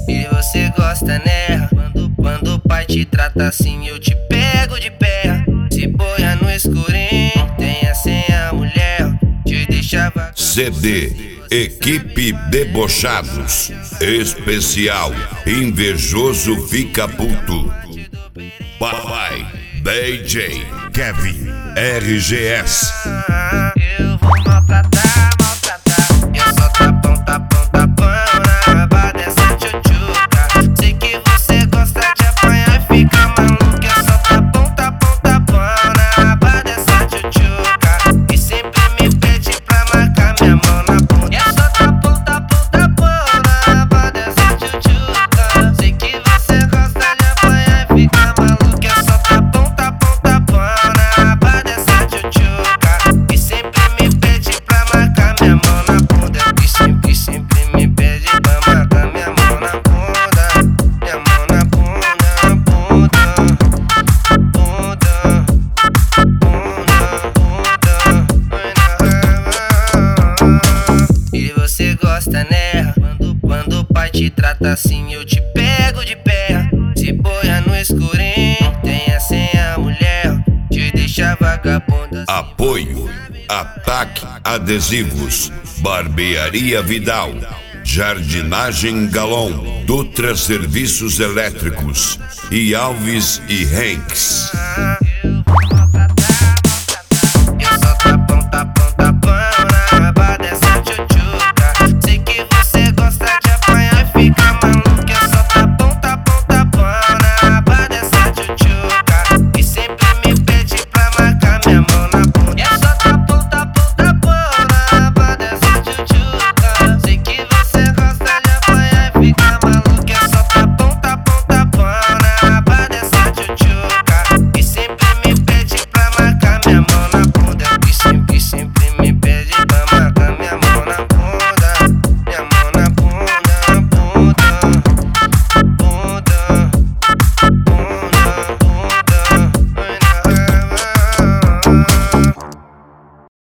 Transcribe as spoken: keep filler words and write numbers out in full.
E você gosta, né? Quando, quando o pai te trata assim, eu te pego de pé. Se boia no escurinho, tem a senha, mulher, te deixava. C D Equipe Debochados Especial Invejoso Fica Puto. Papai D J Kevin R G S. Eu vou maltratar, maltratar. Eu só tapão, tapão, tapão na aba dessa tchutchuca. Sei que você gosta de apanhar e fica maluco. Eu só tapão, tapão, tapão na aba dessa tchutchuca. E sempre me pede pra marcar minha mão na bunda. Eu só tapão, tapão, tapão na aba dessa tchutchuca. Sei que você gosta de apanhar e fica maluco. Eu só tapão, tapão, tapão na aba dessa tchutchuca. E sempre me pede pra marcar minha mão na bunda. E sempre, sempre me pede pra marcar minha mão na bunda. Minha mão na bunda, bunda, bunda, bunda, bunda. E você gosta, né? Quando, quando o pai te trata assim, eu te pego de pé. Se boia no escurinho, tem a senha, mulher, te deixa vagabunda. Apoio Ataque Adesivos, Barbearia Vidal, Jardinagem Galon, Dutra Serviços Elétricos e Alves e Hanks.